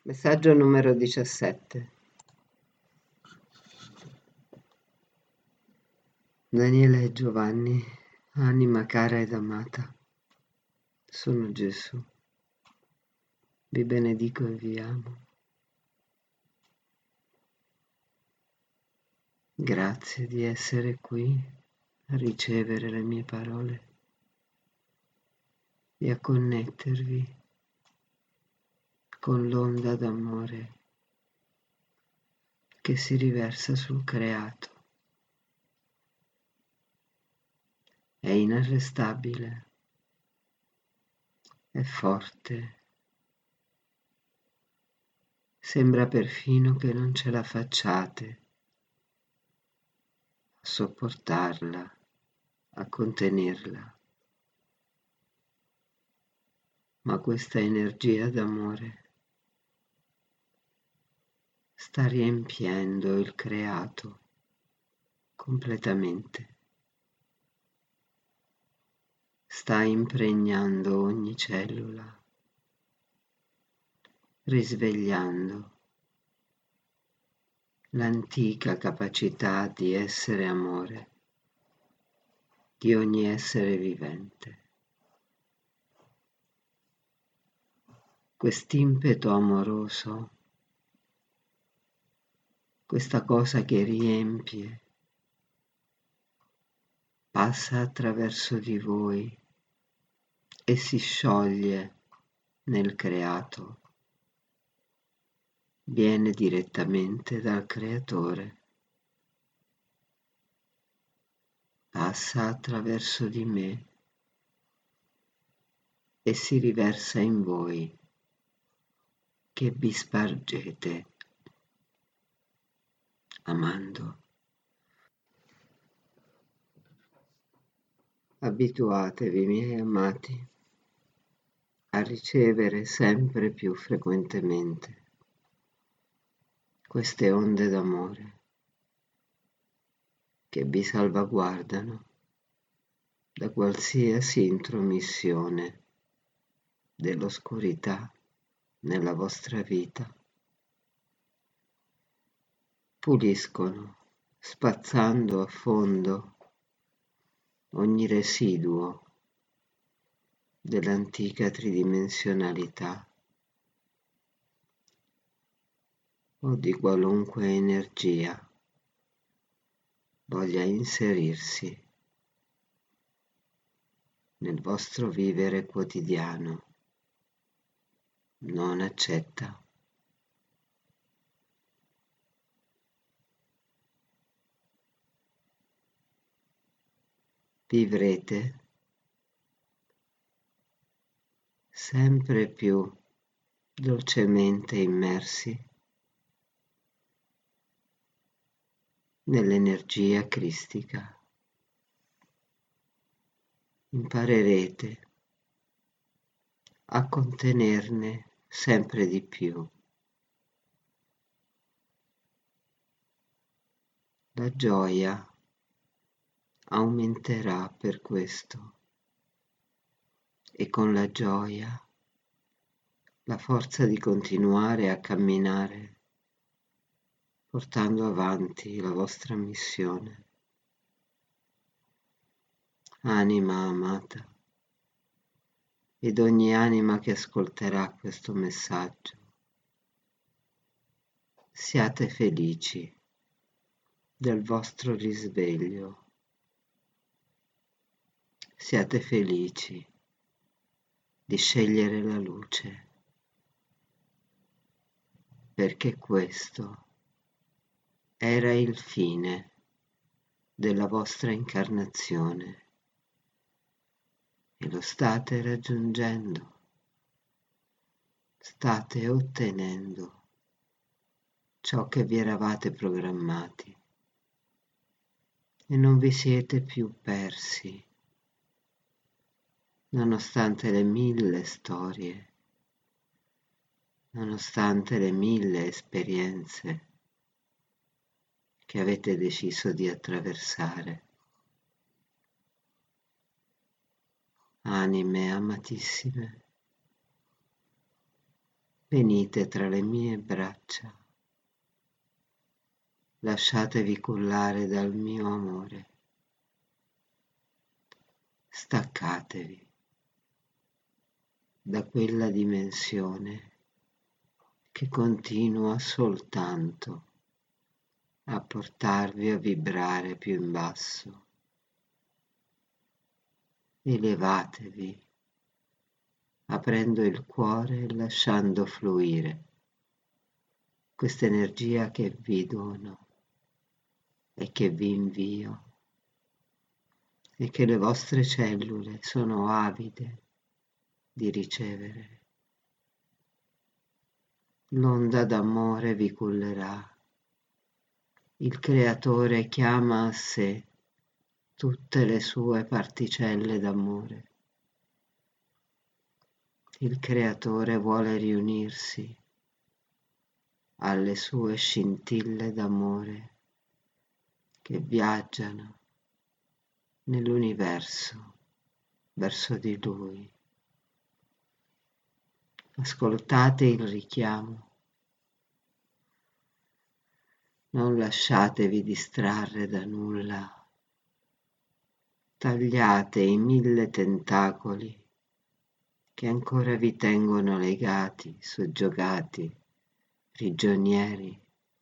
Messaggio numero 17. Daniele e Giovanni, anima cara ed amata, sono Gesù. Vi benedico e vi amo. Grazie di essere qui a ricevere le mie parole e a connettervi con l'onda d'amore che si riversa sul creato. È inarrestabile, è forte, sembra perfino che non ce la facciate a sopportarla, a contenerla. Ma questa energia d'amore sta riempiendo il creato completamente, sta impregnando ogni cellula, risvegliando l'antica capacità di essere amore di ogni essere vivente. Quest'impeto amoroso, questa cosa che riempie, passa attraverso di voi e si scioglie nel creato, viene direttamente dal creatore, passa attraverso di me e si riversa in voi che vi spargete amando. Abituatevi, miei amati, a ricevere sempre più frequentemente queste onde d'amore che vi salvaguardano da qualsiasi intromissione dell'oscurità nella vostra vita. Puliscono, spazzando a fondo ogni residuo dell'antica tridimensionalità o di qualunque energia voglia inserirsi nel vostro vivere quotidiano. Non accetta. Vivrete sempre più dolcemente immersi nell'energia cristica. Imparerete a contenerne sempre di più la gioia aumenterà per questo e con la gioia la forza di continuare a camminare portando avanti la vostra missione. Anima amata, ed ogni anima che ascolterà questo messaggio, siate felici del vostro risveglio, siate felici di scegliere la luce, perché questo era il fine della vostra incarnazione e lo state raggiungendo, state ottenendo ciò che vi eravate programmati e non vi siete più persi, nonostante le 1000 storie, nonostante le 1000 esperienze che avete deciso di attraversare. Anime amatissime, Venite tra le mie braccia, lasciatevi cullare dal mio amore, staccatevi da quella dimensione che continua soltanto a portarvi a vibrare più in basso. Elevatevi, aprendo il cuore e lasciando fluire questa energia che vi dono e che vi invio e che le vostre cellule sono avide di ricevere. L'onda d'amore vi cullerà. Il Creatore chiama a sé tutte le sue particelle d'amore. Il Creatore vuole riunirsi alle sue scintille d'amore che viaggiano nell'universo verso di Lui. Ascoltate il richiamo. Non lasciatevi distrarre da nulla. Tagliate i 1000 tentacoli che ancora vi tengono legati, soggiogati, prigionieri.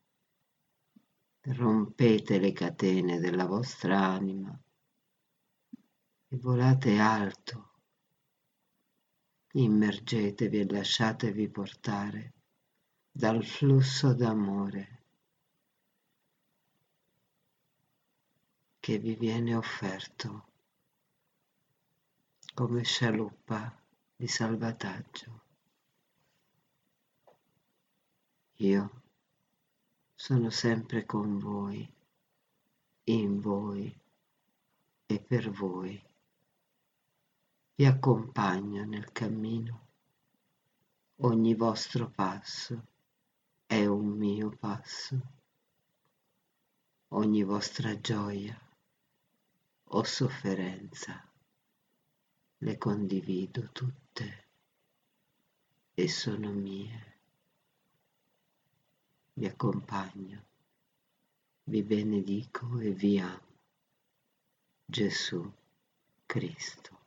Rompete le catene della vostra anima e volate alto. Immergetevi e lasciatevi portare dal flusso d'amore che vi viene offerto come scialuppa di salvataggio. Io sono sempre con voi, in voi e per voi. Vi accompagno nel cammino. Ogni vostro passo è un mio passo. Ogni vostra gioia o sofferenza le condivido tutte e sono mie. Vi accompagno, vi benedico e vi amo. Gesù Cristo.